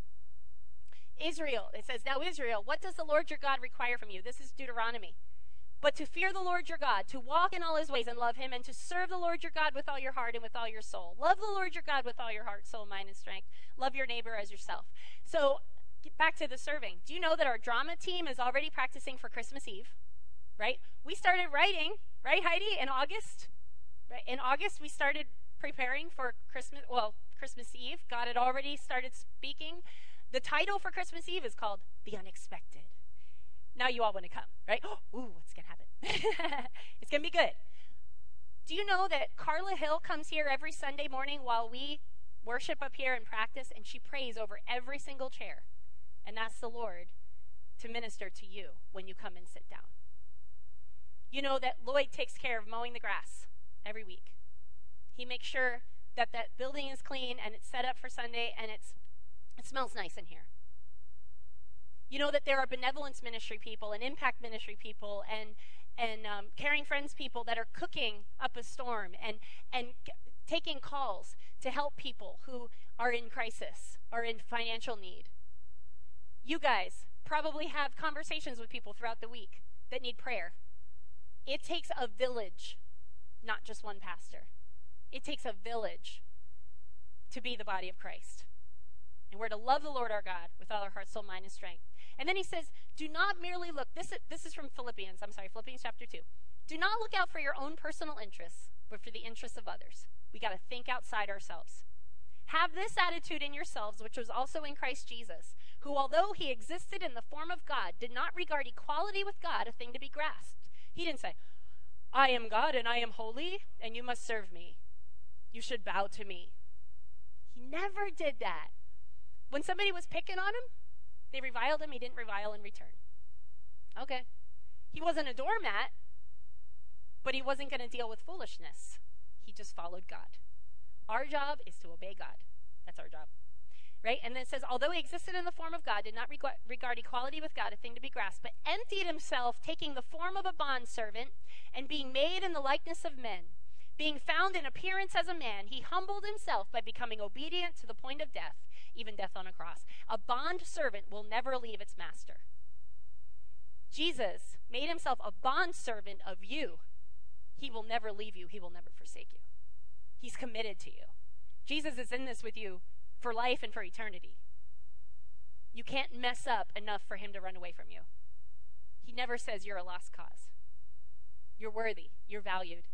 Israel, it says, now Israel, what does the Lord your God require from you? This is Deuteronomy. But to fear the Lord your God, to walk in all his ways and love him, and to serve the Lord your God with all your heart and with all your soul. Love the Lord your God with all your heart, soul, mind, and strength. Love your neighbor as yourself. So, get back to the serving. Do you know that our drama team is already practicing for Christmas Eve? Right? We started writing, right, Heidi, in August? Right? In August, we started preparing for Christmas, well, Christmas Eve. God had already started speaking. The title for Christmas Eve is called The Unexpected. Now you all want to come, right? Ooh, what's going to happen? It's going to be good. Do you know that Carla Hill comes here every Sunday morning while we worship up here and practice, and she prays over every single chair and asks the Lord to minister to you when you come and sit down. You know that Lloyd takes care of mowing the grass every week. He makes sure that that building is clean and it's set up for Sunday and it's it smells nice in here. You know that there are benevolence ministry people and impact ministry people and and um, caring friends people that are cooking up a storm and and g- taking calls to help people who are in crisis or in financial need. You guys probably have conversations with people throughout the week that need prayer. It takes a village, not just one pastor. It takes a village to be the body of Christ. And we're to love the Lord our God with all our heart, soul, mind, and strength. And then he says, do not merely look, this is, this is from Philippians, I'm sorry, Philippians chapter two. Do not look out for your own personal interests, but for the interests of others. We got to think outside ourselves. Have this attitude in yourselves, which was also in Christ Jesus, who, although he existed in the form of God, did not regard equality with God a thing to be grasped. He didn't say, I am God and I am holy, and you must serve me. You should bow to me. He never did that. When somebody was picking on him, they reviled him. He didn't revile in return. Okay. He wasn't a doormat, but he wasn't going to deal with foolishness. He just followed God. Our job is to obey God. That's our job. Right? And then it says, although he existed in the form of God, did not reg- regard equality with God a thing to be grasped, but emptied himself, taking the form of a bondservant, and being made in the likeness of men. Being found in appearance as a man, he humbled himself by becoming obedient to the point of death, even death on a cross. A bond servant will never leave its master. Jesus made himself a bond servant of you. He will never leave you. He will never forsake you. He's committed to you. Jesus is in this with you for life and for eternity. You can't mess up enough for him to run away from you. He never says you're a lost cause. You're worthy. You're valued.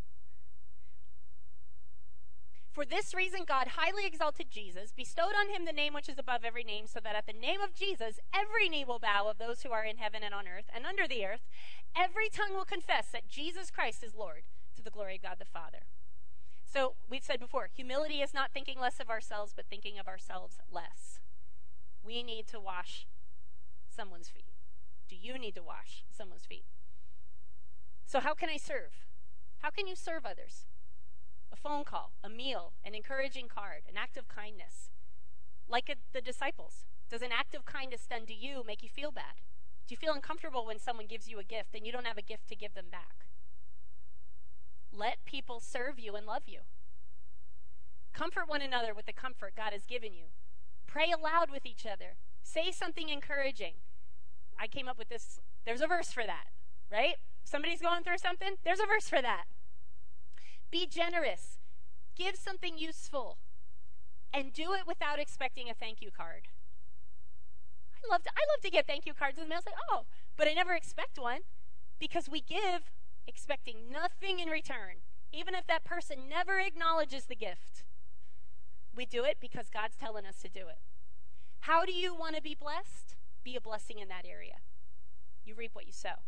For this reason, God highly exalted Jesus, bestowed on him the name which is above every name, so that at the name of Jesus, every knee will bow of those who are in heaven and on earth and under the earth. Every tongue will confess that Jesus Christ is Lord, to the glory of God the Father. So we've said before, humility is not thinking less of ourselves, but thinking of ourselves less. We need to wash someone's feet. Do you need to wash someone's feet? So how can I serve? How can you serve others? A phone call, a meal, an encouraging card, an act of kindness. Like a, the disciples, does an act of kindness done to you make you feel bad? Do you feel uncomfortable when someone gives you a gift and you don't have a gift to give them back? Let people serve you and love you. Comfort one another with the comfort God has given you. Pray aloud with each other. Say something encouraging. I came up with this. There's a verse for that, right? Somebody's going through something. There's a verse for that. Be generous. Give something useful. And do it without expecting a thank you card. I love to, I love to get thank you cards in the mail. It's like, oh, but I never expect one because we give expecting nothing in return, even if that person never acknowledges the gift. We do it because God's telling us to do it. How do you want to be blessed? Be a blessing in that area. You reap what you sow.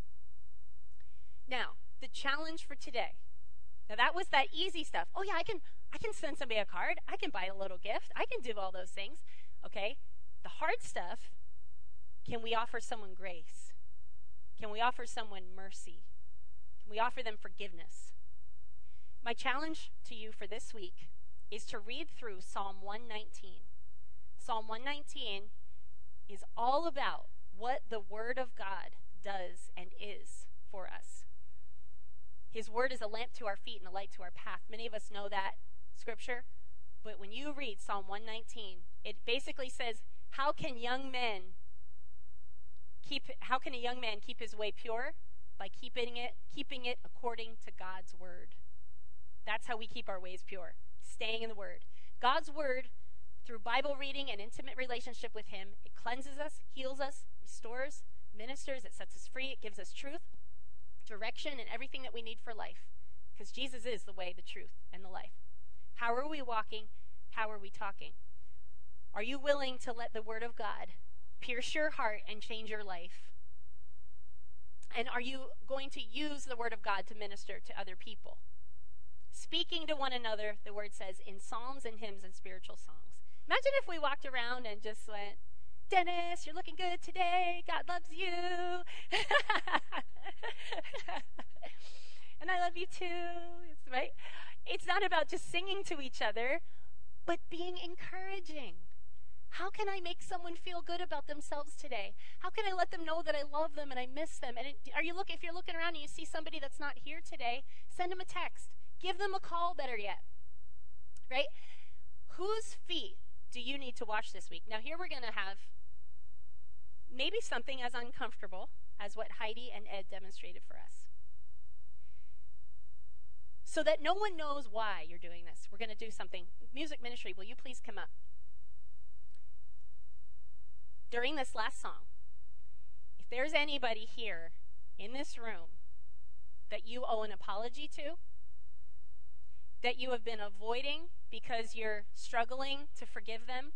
Now, the challenge for today. Now that was that easy stuff. Oh yeah, I can I can send somebody a card. I can buy a little gift. I can do all those things. Okay? The hard stuff, can we offer someone grace? Can we offer someone mercy? Can we offer them forgiveness? My challenge to you for this week is to read through Psalm one nineteen. Psalm one nineteen is all about what the Word of God does and is for us. His Word is a lamp to our feet and a light to our path. Many of us know that scripture, but when you read Psalm one nineteen, it basically says, how can young men keep, how can a young man keep his way pure? By keeping it, keeping it according to God's Word. That's how we keep our ways pure, staying in the Word. God's Word, through Bible reading and intimate relationship with Him, it cleanses us, heals us, restores, ministers, it sets us free, it gives us truth, direction, and everything that we need for life. Because Jesus is the way, the truth, and the life. How are we walking? How are we talking? Are you willing to let the Word of God pierce your heart and change your life? And are you going to use the Word of God to minister to other people? Speaking to one another, the Word says, in psalms and hymns and spiritual songs. Imagine if we walked around and just went, Dennis, you're looking good today. God loves you. And I love you too. Right? It's not about just singing to each other, but being encouraging. How can I make someone feel good about themselves today? How can I let them know that I love them and I miss them? And it, are you look if you're looking around and you see somebody that's not here today, send them a text. Give them a call, better yet. Right? Whose feet do you need to wash this week? Now here we're going to have maybe something as uncomfortable as what Heidi and Ed demonstrated for us. So that no one knows why you're doing this, we're going to do something. Music ministry, will you please come up? During this last song, if there's anybody here in this room that you owe an apology to, that you have been avoiding because you're struggling to forgive them,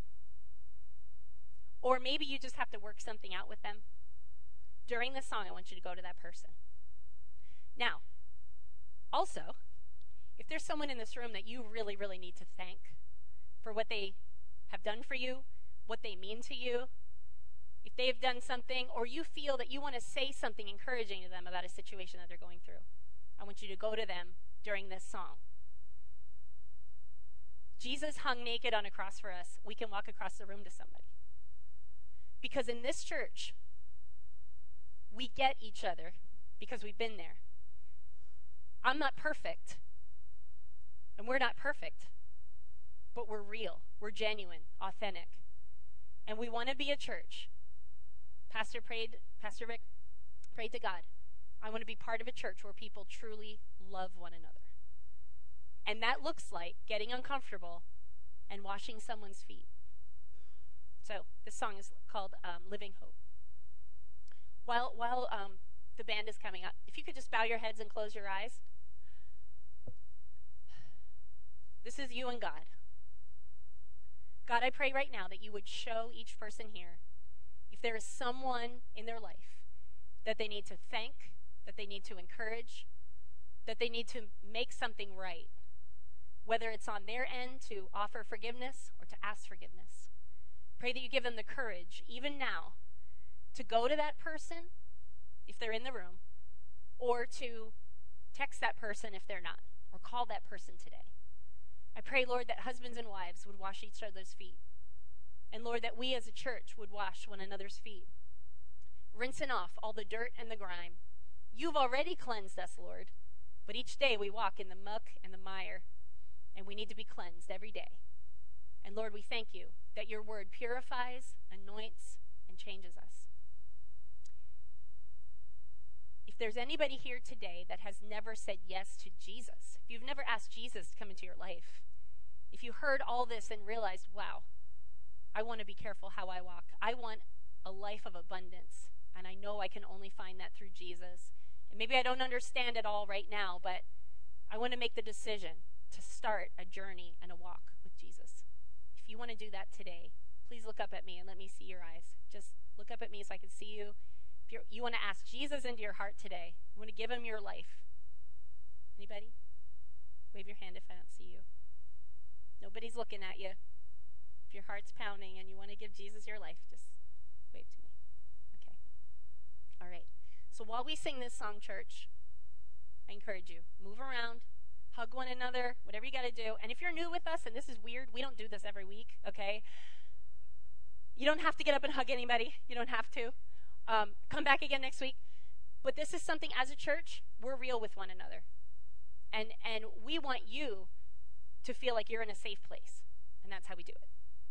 or maybe you just have to work something out with them, during this song, I want you to go to that person. Now, also, if there's someone in this room that you really, really need to thank for what they have done for you, what they mean to you, if they have done something, or you feel that you want to say something encouraging to them about a situation that they're going through, I want you to go to them during this song. Jesus hung naked on a cross for us. We can walk across the room to somebody. Because in this church, we get each other because we've been there. I'm not perfect, and we're not perfect, but we're real, we're genuine, authentic, and we want to be a church. Pastor prayed, Pastor Rick prayed to God, I want to be part of a church where people truly love one another. And that looks like getting uncomfortable and washing someone's feet. So this song is called um, Living Hope. While, while um, the band is coming up, if you could just bow your heads and close your eyes. This is you and God. God, I pray right now that you would show each person here if there is someone in their life that they need to thank, that they need to encourage, that they need to make something right, whether it's on their end to offer forgiveness or to ask forgiveness. Pray that you give them the courage, even now, to go to that person if they're in the room, or to text that person if they're not, or call that person today. I pray, Lord, that husbands and wives would wash each other's feet. And Lord, that we as a church would wash one another's feet, rinsing off all the dirt and the grime. You've already cleansed us, Lord, but each day we walk in the muck and the mire, and we need to be cleansed every day. And Lord, we thank you that your word purifies, anoints, and changes us. If there's anybody here today that has never said yes to Jesus, if you've never asked Jesus to come into your life, if you heard all this and realized, wow, I want to be careful how I walk. I want a life of abundance, and I know I can only find that through Jesus. And maybe I don't understand it all right now, but I want to make the decision to start a journey and a walk with Jesus. If you want to do that today, please look up at me and let me see your eyes. Just look up at me so I can see you. If you're, you want to ask Jesus into your heart today, you want to give him your life. Anybody? Wave your hand if I don't see you. Nobody's looking at you. If your heart's pounding and you want to give Jesus your life, just wave to me. Okay. All right. So while we sing this song, church, I encourage you, move around, hug one another, whatever you got to do. And if you're new with us, and this is weird, we don't do this every week, okay? You don't have to get up and hug anybody. You don't have to. Um, come back again next week. But this is something, as a church, we're real with one another. And and we want you to feel like you're in a safe place. And that's how we do it.